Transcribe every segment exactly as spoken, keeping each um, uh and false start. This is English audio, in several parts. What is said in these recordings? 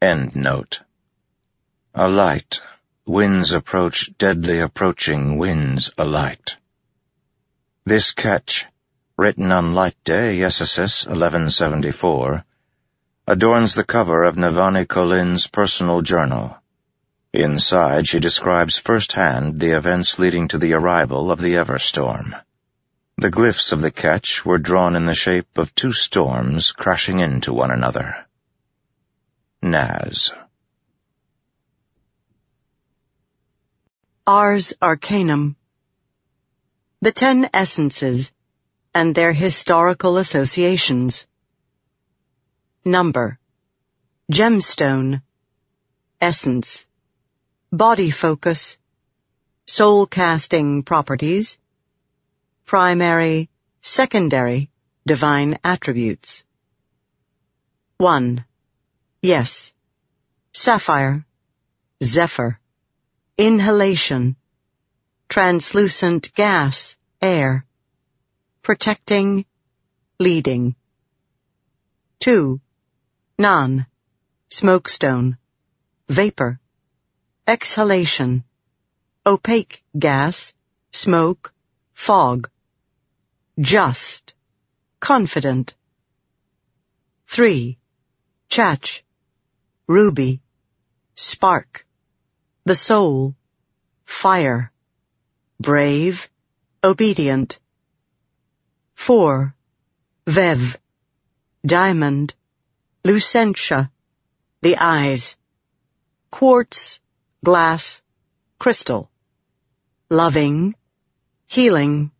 End note. A light. Winds approach, deadly approaching winds alight. This catch, written on Light Day, S S S eleven seventy-four, adorns the cover of Navani Colin's personal journal. Inside, she describes firsthand the events leading to the arrival of the Everstorm. The glyphs of the catch were drawn in the shape of two storms crashing into one another. Naz. Ars Arcanum. The Ten Essences and their historical associations. Number. Gemstone. Essence. Body focus. Soul casting properties. Primary, secondary, divine attributes. one. Yes. Sapphire. Zephyr. Inhalation. Translucent gas, air. Protecting, leading. two. Non. Smokestone. Vapor. Exhalation. Opaque gas, smoke, fog. Just. Confident. three. Chach. Ruby. Spark. The soul. Fire. Brave. Obedient. four. Vev. Diamond. Lucentia. The eyes. Quartz. Glass. Crystal. Loving. Healing.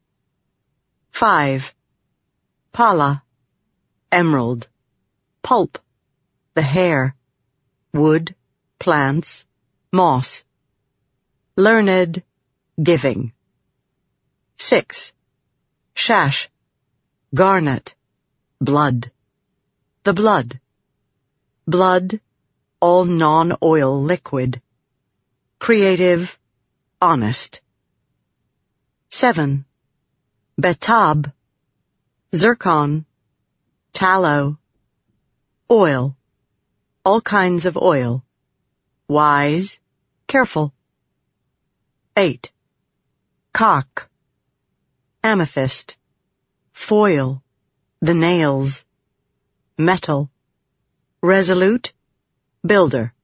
five. Pala. Emerald. Pulp. The hair. Wood. Plants. Moss. Learned. Giving. six. Shash. Garnet. Blood. The blood. Blood. All non-oil liquid. Creative. Honest. seven. Betab. Zircon. Tallow. Oil. All kinds of oil. Wise. Careful. eight. Cock. Amethyst. Foil. The nails. Metal. Resolute. Builder.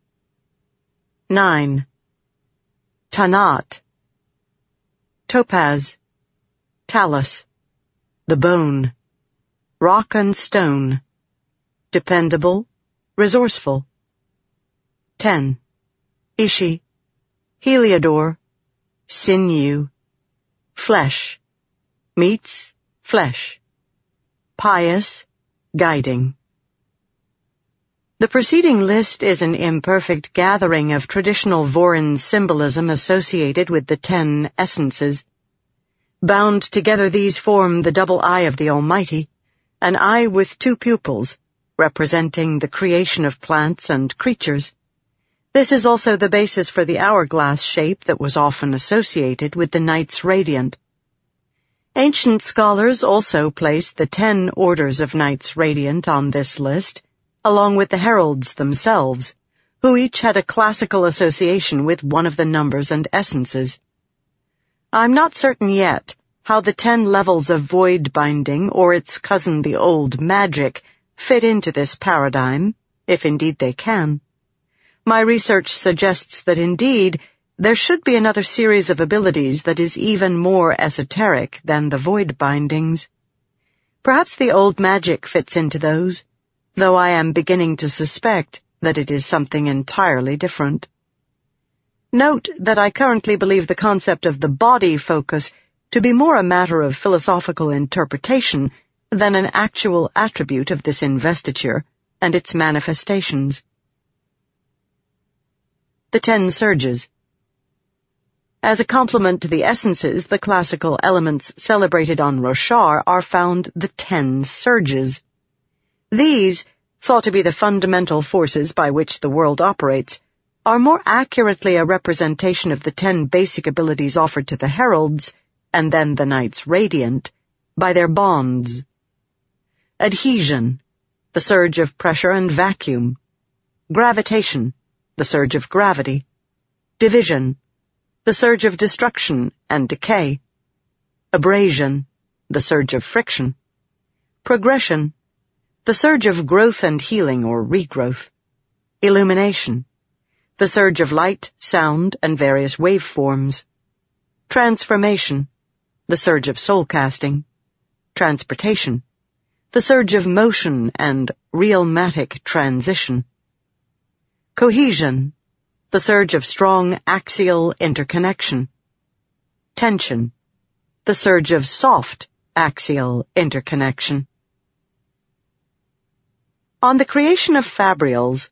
nine. Tanat. Topaz. Talus. The bone. Rock and stone. Dependable. Resourceful. ten. Ishi. Heliodor. Sinew. Flesh. Meats. Flesh. Pious. Guiding. The preceding list is an imperfect gathering of traditional Vorin symbolism associated with the ten essences. Bound together, these form the double eye of the Almighty, an eye with two pupils, representing the creation of plants and creatures. This is also the basis for the hourglass shape that was often associated with the Knights Radiant. Ancient scholars also placed the ten orders of Knights Radiant on this list, along with the heralds themselves, who each had a classical association with one of the numbers and essences. I'm not certain yet how the ten levels of void binding or its cousin the old magic fit into this paradigm, if indeed they can. My research suggests that indeed there should be another series of abilities that is even more esoteric than the void bindings. Perhaps the old magic fits into those, though I am beginning to suspect that it is something entirely different. Note that I currently believe the concept of the body focus to be more a matter of philosophical interpretation than an actual attribute of this investiture and its manifestations. The Ten Surges. As a complement to the essences, the classical elements celebrated on Roshar are found the Ten Surges. These, thought to be the fundamental forces by which the world operates, are more accurately a representation of the ten basic abilities offered to the heralds, and then the Knights Radiant, by their bonds. Adhesion, the surge of pressure and vacuum. Gravitation, the surge of gravity. Division, the surge of destruction and decay. Abrasion, the surge of friction. Progression, the surge of growth and healing or regrowth. Illumination, the surge of light, sound, and various waveforms. Transformation, the surge of soul-casting. Transportation, the surge of motion and realmatic transition. Cohesion, the surge of strong axial interconnection. Tension, the surge of soft axial interconnection. On the creation of fabrials,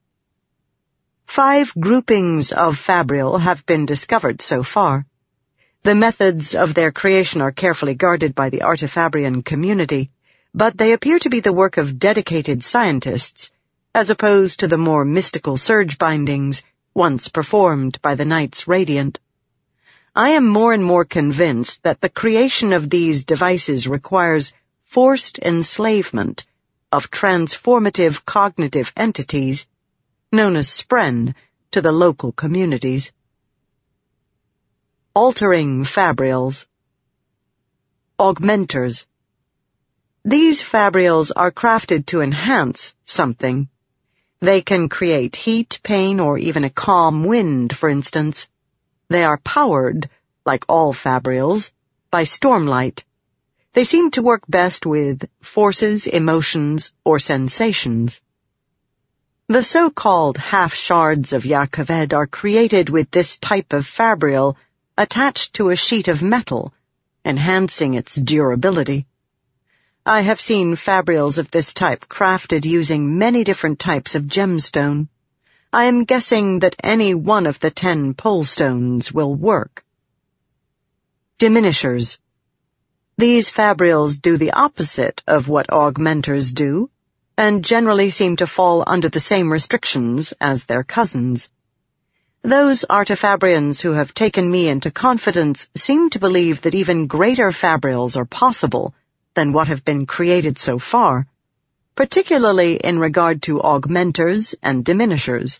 five groupings of fabrial have been discovered so far. The methods of their creation are carefully guarded by the Artifabrian community, but they appear to be the work of dedicated scientists, as opposed to the more mystical surge bindings once performed by the Knights Radiant. I am more and more convinced that the creation of these devices requires forced enslavement of transformative cognitive entities, known as Spren, to the local communities. Altering fabrials. Augmenters. These fabrials are crafted to enhance something. They can create heat, pain, or even a calm wind, for instance. They are powered, like all fabrials, by stormlight. They seem to work best with forces, emotions, or sensations. The so-called half-shards of Jah Keved are created with this type of fabrial attached to a sheet of metal, enhancing its durability. I have seen fabrials of this type crafted using many different types of gemstone. I am guessing that any one of the ten pole stones will work. Diminishers. These fabrials do the opposite of what augmenters do, and generally seem to fall under the same restrictions as their cousins. Those Artifabrians who have taken me into confidence seem to believe that even greater fabrials are possible than what have been created so far, particularly in regard to augmenters and diminishers.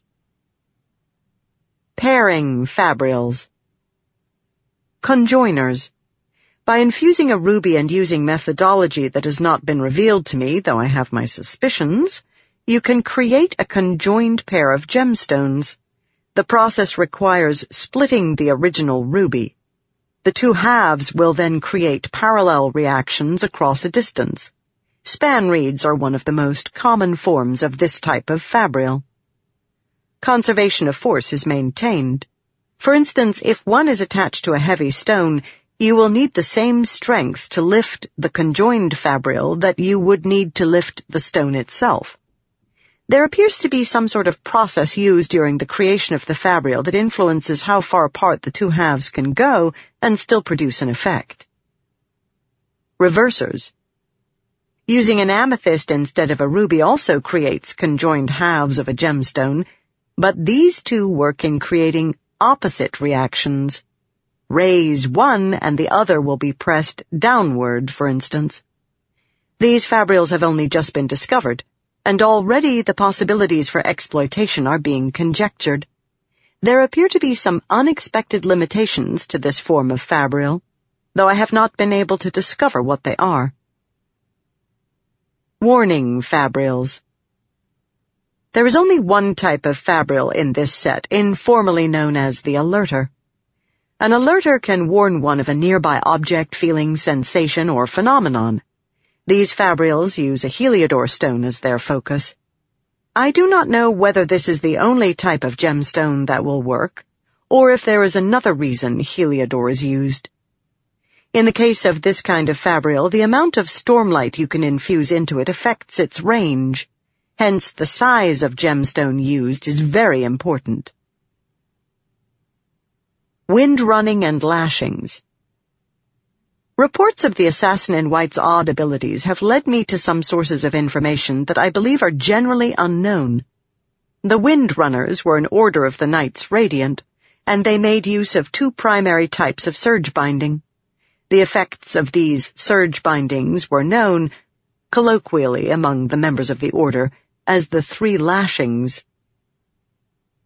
Pairing fabrials. Conjoiners. By infusing a ruby and using methodology that has not been revealed to me, though I have my suspicions, you can create a conjoined pair of gemstones. The process requires splitting the original ruby. The two halves will then create parallel reactions across a distance. Span reeds are one of the most common forms of this type of fabrial. Conservation of force is maintained. For instance, if one is attached to a heavy stone, you will need the same strength to lift the conjoined fabrial that you would need to lift the stone itself. There appears to be some sort of process used during the creation of the fabrial that influences how far apart the two halves can go and still produce an effect. Reversers. Using an amethyst instead of a ruby also creates conjoined halves of a gemstone, but these two work in creating opposite reactions. Raise one and the other will be pressed downward, for instance. These fabrials have only just been discovered, and already the possibilities for exploitation are being conjectured. There appear to be some unexpected limitations to this form of fabrial, though I have not been able to discover what they are. Warning fabrials. There is only one type of fabrial in this set, informally known as the alerter. An alerter can warn one of a nearby object, feeling, sensation, or phenomenon. These fabrials use a Heliodor stone as their focus. I do not know whether this is the only type of gemstone that will work, or if there is another reason Heliodor is used. In the case of this kind of fabrial, the amount of stormlight you can infuse into it affects its range. Hence, the size of gemstone used is very important. Wind running and lashings. Reports of the Assassin in White's odd abilities have led me to some sources of information that I believe are generally unknown. The Windrunners were an order of the Knights Radiant, and they made use of two primary types of surge binding. The effects of these surge bindings were known, colloquially among the members of the order, as the three lashings.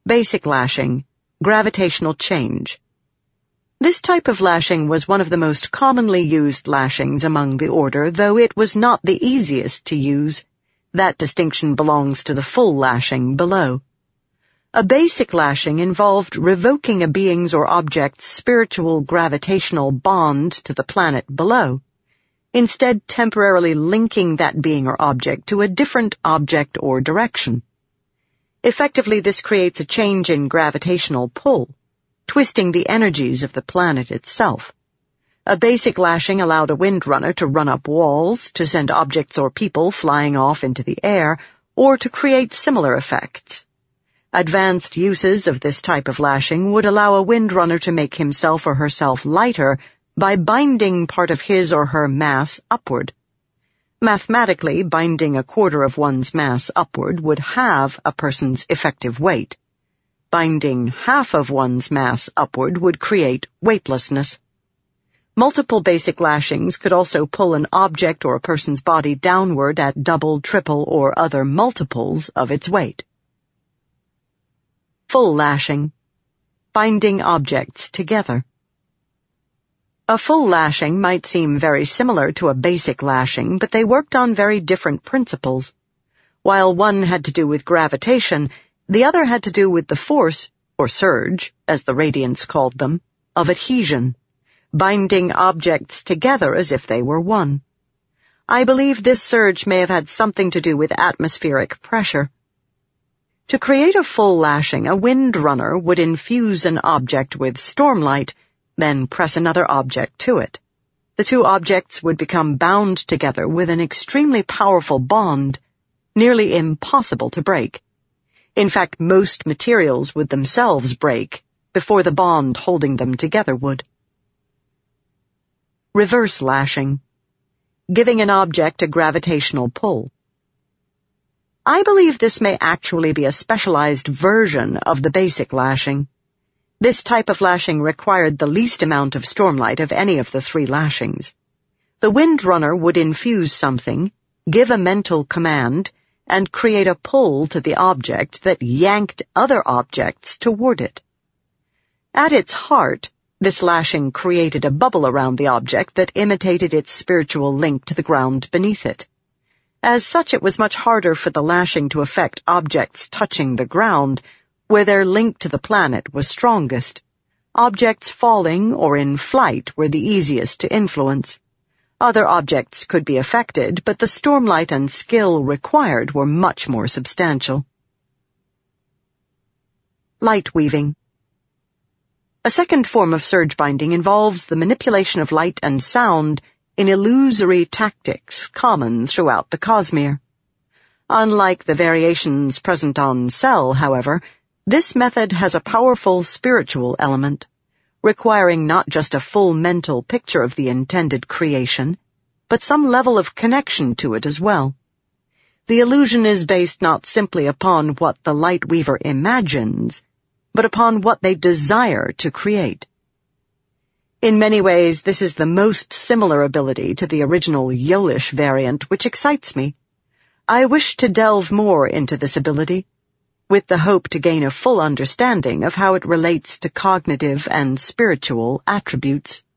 Basic lashing, gravitational change. This type of lashing was one of the most commonly used lashings among the order, though it was not the easiest to use. That distinction belongs to the full lashing below. A basic lashing involved revoking a being's or object's spiritual gravitational bond to the planet below, instead temporarily linking that being or object to a different object or direction. Effectively, this creates a change in gravitational pull, twisting the energies of the planet itself. A basic lashing allowed a windrunner to run up walls, to send objects or people flying off into the air, or to create similar effects. Advanced uses of this type of lashing would allow a windrunner to make himself or herself lighter by binding part of his or her mass upward. Mathematically, binding a quarter of one's mass upward would halve a person's effective weight. Binding half of one's mass upward would create weightlessness. Multiple basic lashings could also pull an object or a person's body downward at double, triple, or other multiples of its weight. Full lashing. Binding objects together. A full lashing might seem very similar to a basic lashing, but they worked on very different principles. While one had to do with gravitation, the other had to do with the force, or surge, as the Radiants called them, of adhesion, binding objects together as if they were one. I believe this surge may have had something to do with atmospheric pressure. To create a full lashing, a windrunner would infuse an object with stormlight, then press another object to it. The two objects would become bound together with an extremely powerful bond, nearly impossible to break. In fact, most materials would themselves break before the bond holding them together would. Reverse lashing. Giving an object a gravitational pull. I believe this may actually be a specialized version of the basic lashing. This type of lashing required the least amount of stormlight of any of the three lashings. The windrunner would infuse something, give a mental command, and create a pull to the object that yanked other objects toward it. At its heart, this lashing created a bubble around the object that imitated its spiritual link to the ground beneath it. As such, it was much harder for the lashing to affect objects touching the ground, where their link to the planet was strongest. Objects falling or in flight were the easiest to influence. Other objects could be affected, but the stormlight and skill required were much more substantial. Light weaving. A second form of surge binding involves the manipulation of light and sound in illusory tactics common throughout the Cosmere. Unlike the variations present on Sel, however, this method has a powerful spiritual element, requiring not just a full mental picture of the intended creation, but some level of connection to it as well. The illusion is based not simply upon what the light weaver imagines, but upon what they desire to create. In many ways, this is the most similar ability to the original Yolish variant, which excites me. I wish to delve more into this ability, with the hope to gain a full understanding of how it relates to cognitive and spiritual attributes.